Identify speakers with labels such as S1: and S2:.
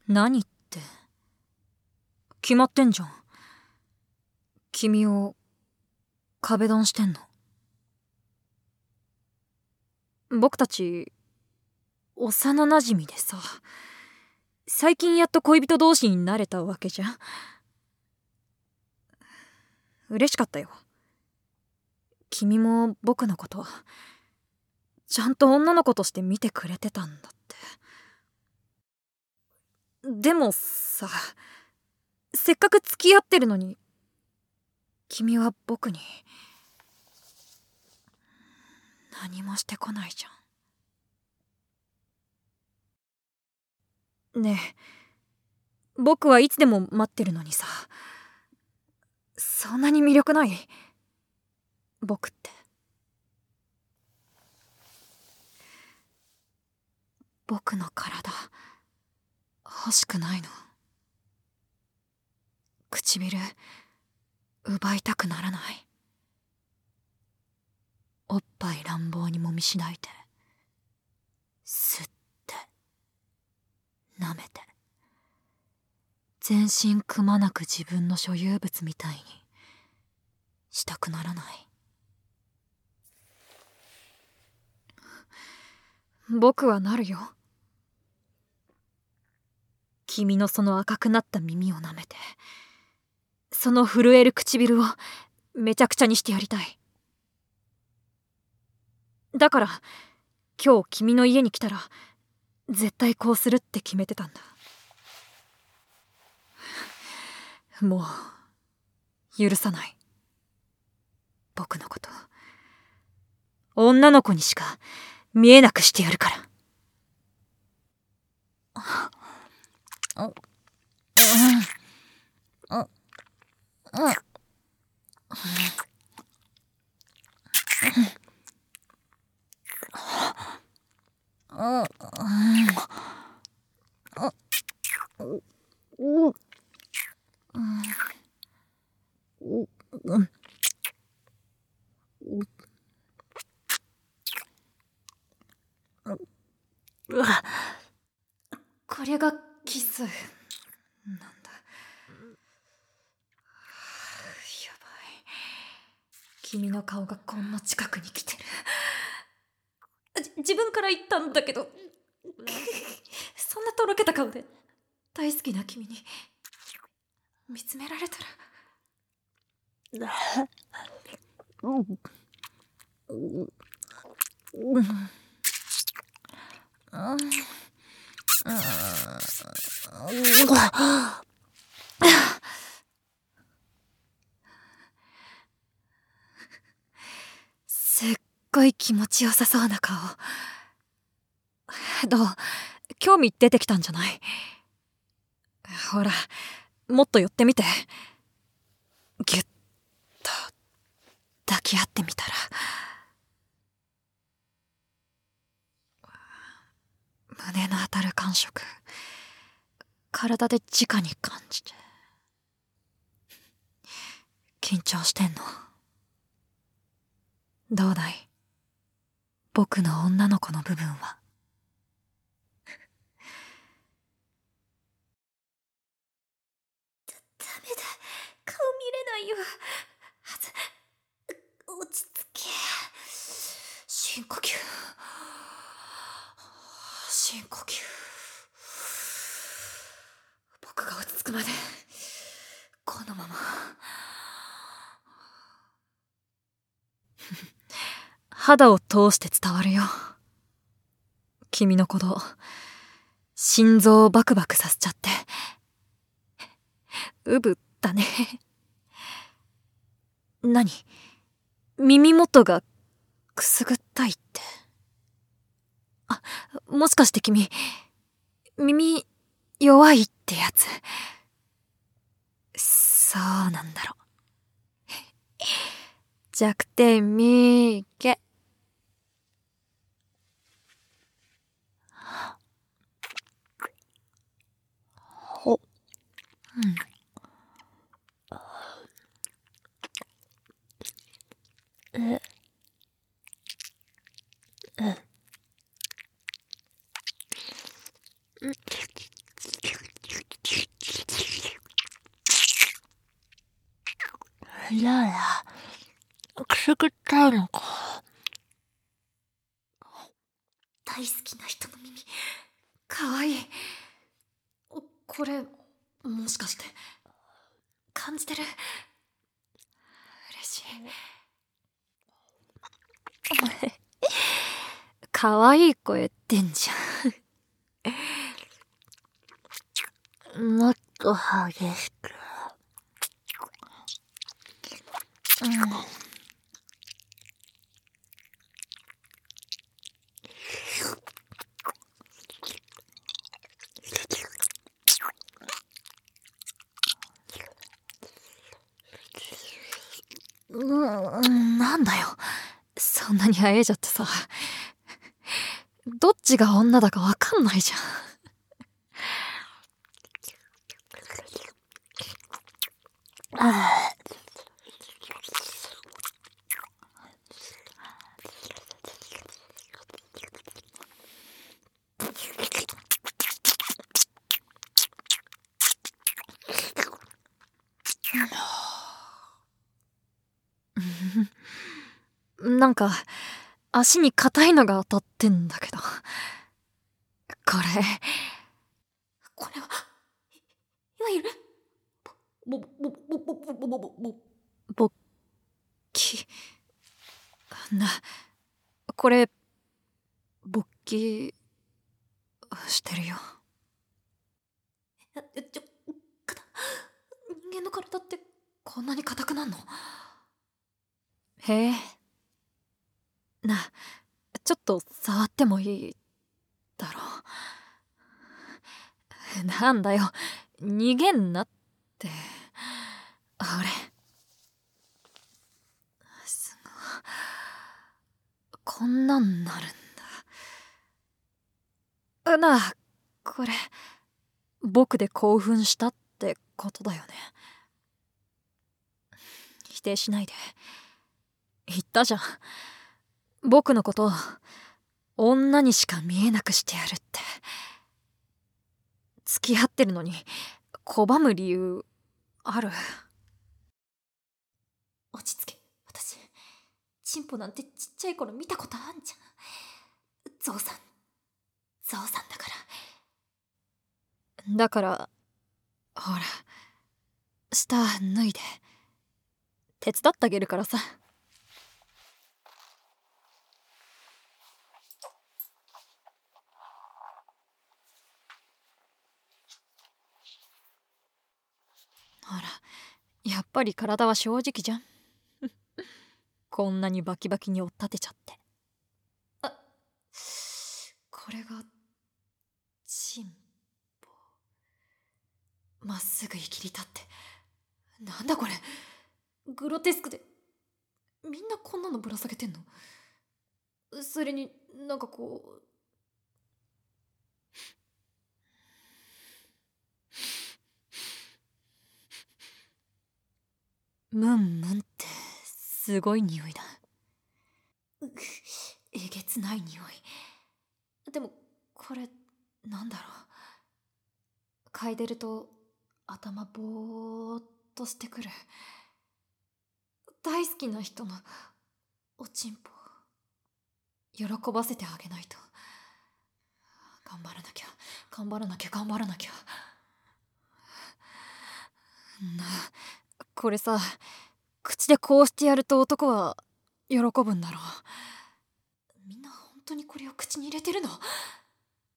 S1: 何って、決まってんじゃん。君を壁ドンしてんの。僕たち幼馴染でさ、最近やっと恋人同士になれたわけじゃん。嬉しかったよ。君も僕のことちゃんと女の子として見てくれてたんだって。でもさ、せっかく付き合ってるのに君は僕に何もしてこないじゃん。ねえ、僕はいつでも待ってるのにさ、そんなに魅力ない？僕って。僕の体欲しくないの？唇奪いたくならない？おっぱい乱暴にもみしないで吸って舐めて、全身くまなく自分の所有物みたいにしたくならない？僕はなるよ。君のその赤くなった耳を舐めて、その震える唇をめちゃくちゃにしてやりたい。だから今日君の家に来たら絶対こうするって決めてたんだ。もう許さない。僕のこと女の子にしか見えなくしてやるから。これがキスなんだ。やばい。君の顔がこんな近くに来てる。自分から言ったんだけど、そんなとろけた顔で大好きな君に見つめられたら。すっごい気持ちよさそうな顔。どう？興味出てきたんじゃない？ほら、もっと寄ってみて。ギュッと抱き合ってみたら。胸の当たる感触、体で直に感じて。緊張してんの？どうだい？僕の女の子の部分は。ダメだ、顔見れないよ。落ち着け。深呼吸、深呼吸。僕が落ち着くまでこのまま。肌を通して伝わるよ。君のこと心臓をバクバクさせちゃって。うぶだね。何？耳元がくすぐったいって。あ、もしかして君耳弱いってやつ？そうなんだろ。弱点みーけ。
S2: すぎたいのか。
S1: 大好きな人の耳、かわいい。これもしかして感じてる？嬉しい。かわいい声出んじ
S2: ゃん。もっと激しく。
S1: なんだよ、そんなに早えじゃってさ。どっちが女だかわかんないじゃん。なんか足に硬いのが当たってんだけど、これはいわゆる勃起これ勃起してるよ。人間の体ってこんなに硬くなんの？へえ。ちょっと触ってもいいだろう。なんだよ、逃げんなって。俺すごい、こんなんなるんだ。これ僕で興奮したってことだよね。否定しないで。言ったじゃん、僕のこと女にしか見えなくしてやるって。付き合ってるのに拒む理由ある？落ち着け。私チンポなんてちっちゃい頃見たことあんじゃん。ゾウさんだからほら、下脱いで手伝ってあげるからさ。ほら、やっぱり体は正直じゃん。こんなにバキバキに追っ立てちゃって。これがチンポ。まっすぐ生きり立って。なんだこれ、グロテスクで。みんなこんなのぶら下げてんの？それになんかこムンムンってすごい匂いだ。えげつない匂い。でもこれなんだろう。嗅いでると頭ボーっとしてくる。大好きな人のおちんぽ喜ばせてあげないと。頑張らなきゃこれさ、口でこうしてやると男は喜ぶんだろう。みんな本当にこれを口に入れてるの？